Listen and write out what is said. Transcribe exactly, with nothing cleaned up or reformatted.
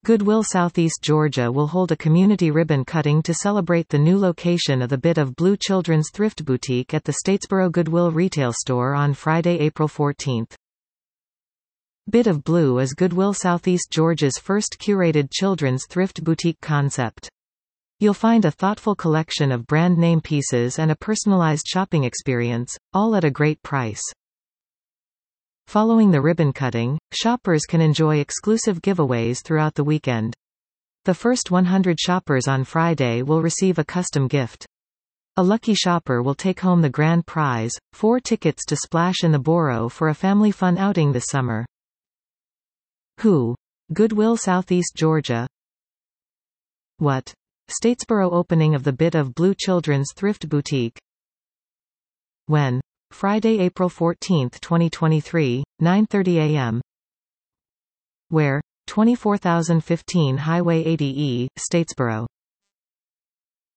Goodwill Southeast Georgia will hold a community ribbon cutting to celebrate the new location of the Bit of Blue Children's Thrift Boutique at the Statesboro Goodwill retail store on Friday, April fourteenth. Bit of Blue is Goodwill Southeast Georgia's first curated children's thrift boutique concept. You'll find a thoughtful collection of brand name pieces and a personalized shopping experience, all at a great price. Following the ribbon cutting, shoppers can enjoy exclusive giveaways throughout the weekend. The first one hundred shoppers on Friday will receive a custom gift. A lucky shopper will take home the grand prize, four tickets to Splash in the Borough for a family fun outing this summer. Who? Goodwill Southeast Georgia. What? Statesboro opening of the Bit of Blue Children's Thrift Boutique. When? Friday, April fourteenth, twenty twenty-three, nine thirty a m Where? twenty-four thousand fifteen Highway eighty E, Statesboro.